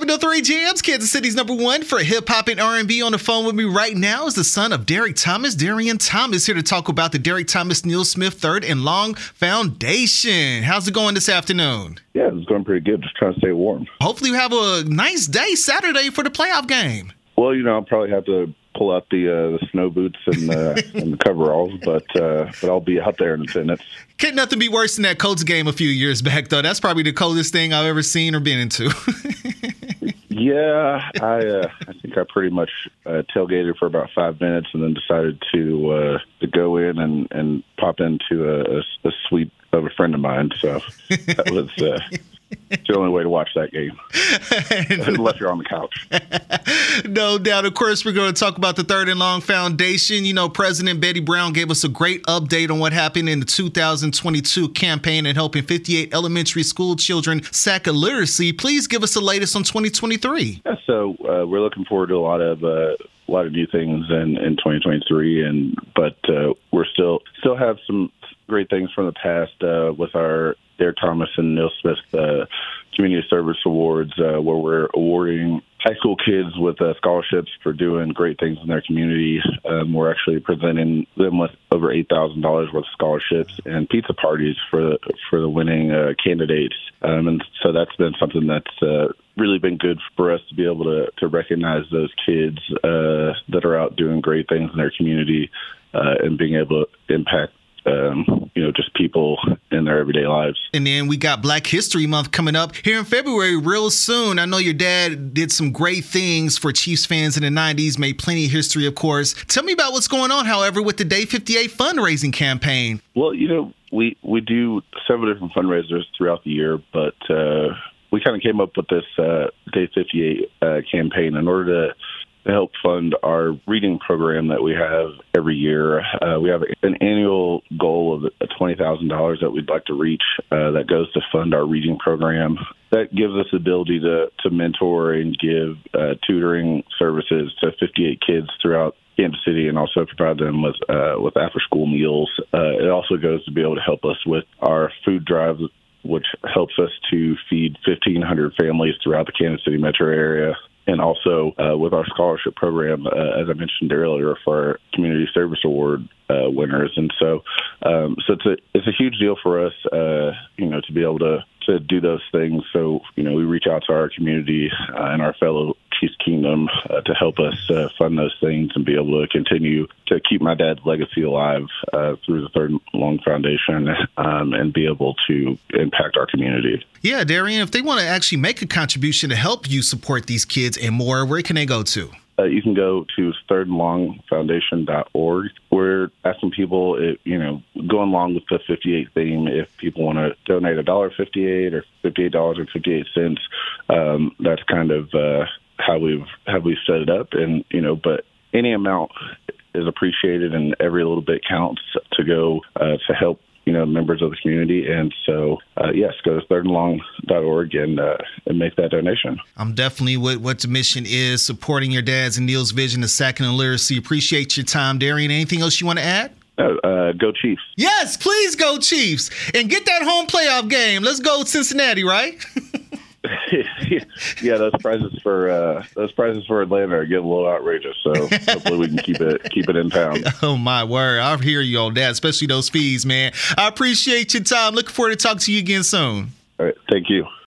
Top of the 3 Jams, Kansas City's #1 for hip hop and R&B. On the phone with me right now is the son of Derek Thomas, Darian Thomas, here to talk about the Derek Thomas Neil Smith Third and Long Foundation. How's it going this afternoon? Yeah, it's going pretty good. Just trying to stay warm. Hopefully you have a nice day Saturday for the playoff game. Well, I'll probably have to pull out the snow boots and the coveralls, but I'll be out there in attendance. Can't nothing be worse than that Colts game a few years back, though. That's probably the coldest thing I've ever seen or been into. Yeah, I think I pretty much tailgated for about 5 minutes and then decided to go in and pop into a suite of a friend of mine. So that was the only way to watch that game, unless you're on the couch. No doubt. Of course, we're going to talk about the Third and Long Foundation. President Betty Brown gave us a great update on what happened in the 2022 campaign and helping 58 elementary school children sack illiteracy. Please give us the latest on 2023. Yeah, so we're looking forward to a lot of new things in 2023, but we're still have some great things from the past with our Derek Thomas and Neil Smith Community Service Awards, where we're awarding high school kids with scholarships for doing great things in their community. We're actually presenting them with over $8,000 worth of scholarships and pizza parties for the winning candidates. And so that's been something that's really been good for us to be able to recognize those kids that are out doing great things in their community and being able to impact just people in their everyday lives. And then we got Black History Month coming up here in February real soon. I know your dad did some great things for Chiefs fans in the 90s, made plenty of history, of course. Tell me about what's going on, however, with the Day 58 fundraising campaign. Well, we do several different fundraisers throughout the year, but we kind of came up with this Day 58 campaign in order to help fund our reading program that we have every year. We have an annual goal of $20,000 that we'd like to reach that goes to fund our reading program. That gives us the ability to mentor and give tutoring services to 58 kids throughout Kansas City and also provide them with after-school meals. It also goes to be able to help us with our food drive, which helps us to feed 1,500 families throughout the Kansas City metro area. And also with our scholarship program, as I mentioned earlier, for our Community Service Award winners. And so it's a huge deal for us, to be able to do those things. So, we reach out to our community and our fellow Chiefs Kingdom to help us fund those things and be able to continue to keep my dad's legacy alive through the Third Long Foundation and be able to impact our community. Yeah, Darian, if they want to actually make a contribution to help you support these kids and more, where can they go to? You can go to thirdandlongfoundation.org. We're asking people, going along with the 58 theme, if people want to donate $1.58 or $58.58, that's kind of how we've set it up. And, but any amount is appreciated and every little bit counts to go to help members of the community. And so, yes, go to thirdandlong.org and make that donation. I'm definitely what the mission is, supporting your dad's and Neil's vision of sacking illiteracy. Appreciate your time, Darian. Anything else you want to add? Go Chiefs. Yes, please go Chiefs. And get that home playoff game. Let's go Cincinnati, right? Yeah, those prizes for Atlanta are getting a little outrageous. So hopefully we can keep it in town. Oh my word, I hear you on that, especially those fees, man. I appreciate your time. Looking forward to talking to you again soon. All right, thank you.